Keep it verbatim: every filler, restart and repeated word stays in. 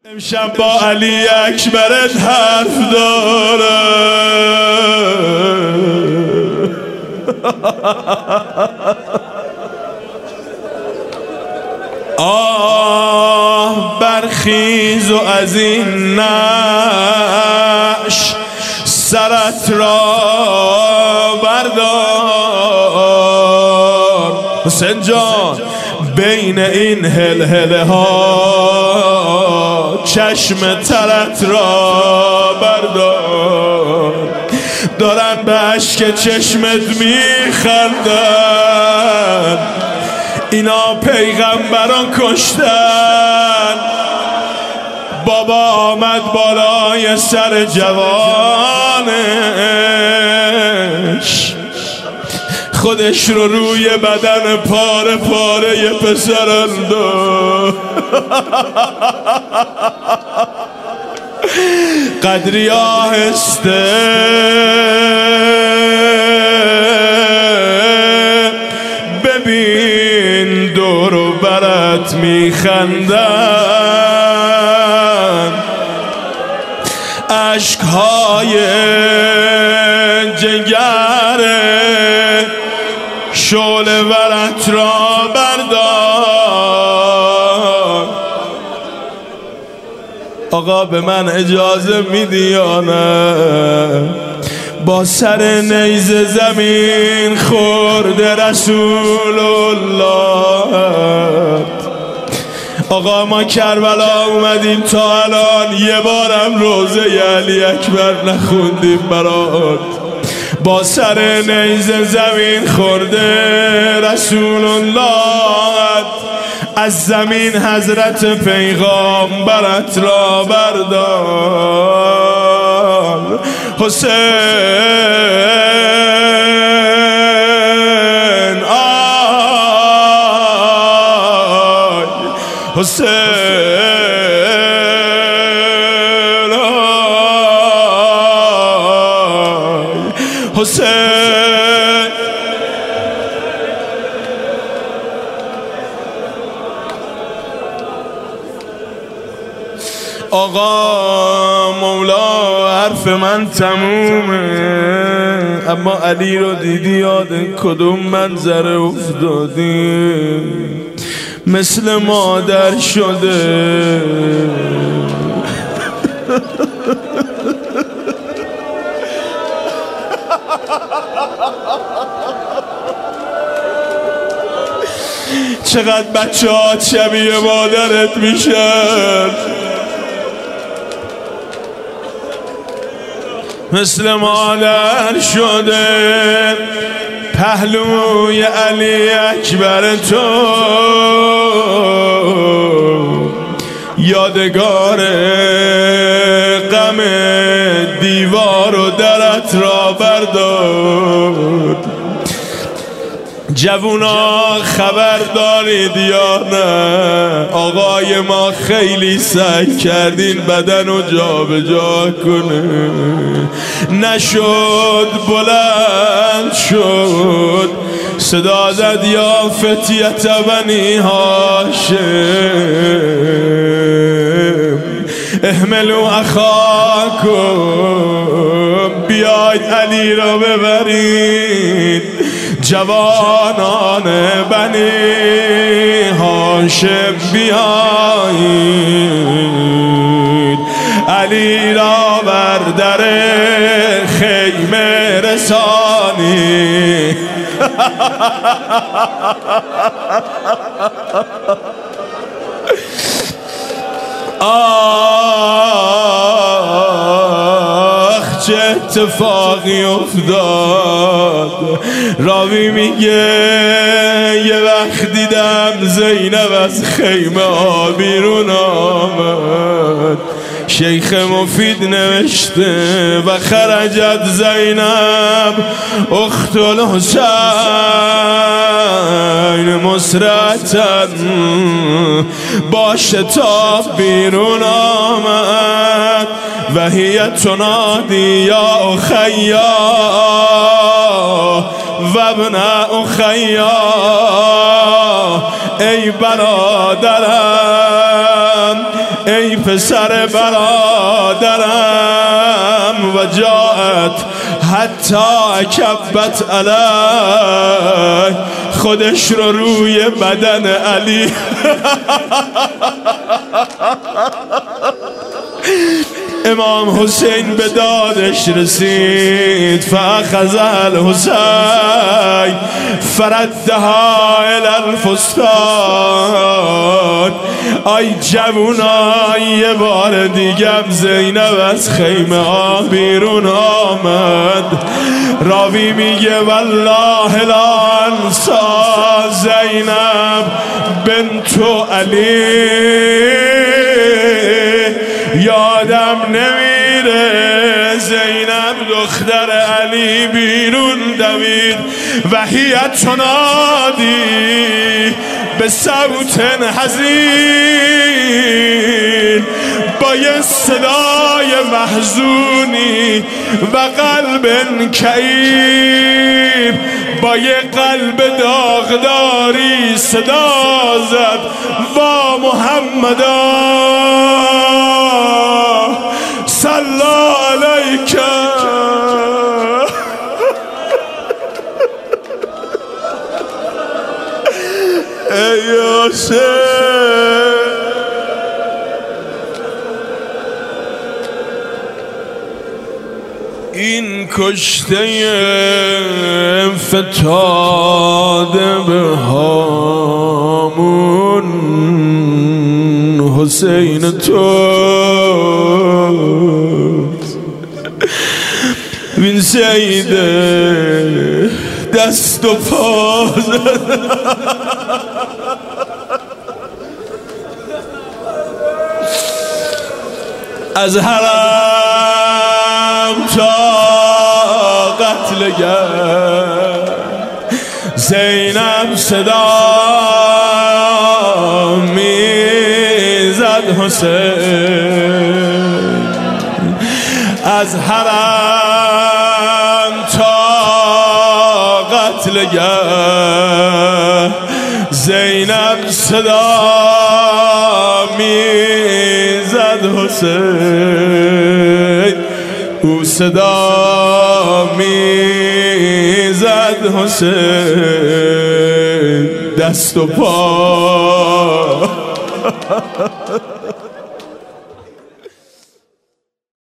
امشب با علی اکبرت حرف داره. آه برخیز و از این نعش سرت را بردار. حسین جان بین این هلهله ها چشم ترت را بردار. دارن به اشک چشمت میخندن، اینا پیغمبران کشتن. بابا آمد بالای سر جوانش، خودش رو روی بدن پاره پاره ی پسر انداخت. قدری آهسته ببین دور و برت میخندن، اشکهای جگره شعله ورت را بردار. آقا به من اجازه میدی یا نه؟ با سر نیزه زمین خورده رسول الله. آقا ما کربلا اومدیم تا الان یه بارم روزه علی اکبر نخوندیم برات. با سر نیزه زمین خورده رسول الله، از زمین حضرت پیغامبرت را بردار. حسین آی حسین آی حسین. آقا مولا حرف من تمومه، اما علی رو دیدی یاد کدوم منظره افتادی؟ مثل مادر شده. چقدر بچه ها شبیه مادرت میشن، مثل مادر شده. پهلوی علی اکبر تو یادگار غم دیوار و درت را بردار. جوونا خبر دارید یا نه؟ آقای ما خیلی سعی کردین بدن رو جا به جا کنه، نشد. بلند شد صدا زد یا فتیت بنی هاشم احملوا اخاکم، بیاید علی را ببرید. جوانان بنی هاشم بیایید، علی را بر در خیمه رسانی. آخ چه اتفاقی افتاد. راوی میگه یه وقت دیدم زینب از خیمه ها بیرون آمد. شیخ مفید نوشته و خرجت زینب اخت الحسین مسرعتن، با شتاب بیرون آمد و هی تنادی یا اخیا و ابن اخیا ای برادرم ای پسر برادرم و جاءت حتی کبت علی خودش رو روی بدن علی امام حسین به دادش رسید فاخذ الحسین فردها الی الفستان آی جوونای یه بار دیگم زینب از خیمه آ بیرون آمد راوی میگه والله لا انسا زینب بنت علی یادم نمیره زینب دختر علی بیرون دوید و هی تنادی به صوت حزین با یه صدای محزونی و قلب کئیب با یه قلب داغداری صدا زد با محمدا صلی علیک ای حسین این کشته فتاده به هامون حسین تو وین سیده دست و پا از حرم تا قتل گر زینب صدا میزد حسین از حرم تا قتل گر زینب صدا میزد حسین او صدا میزد حسین دست و پا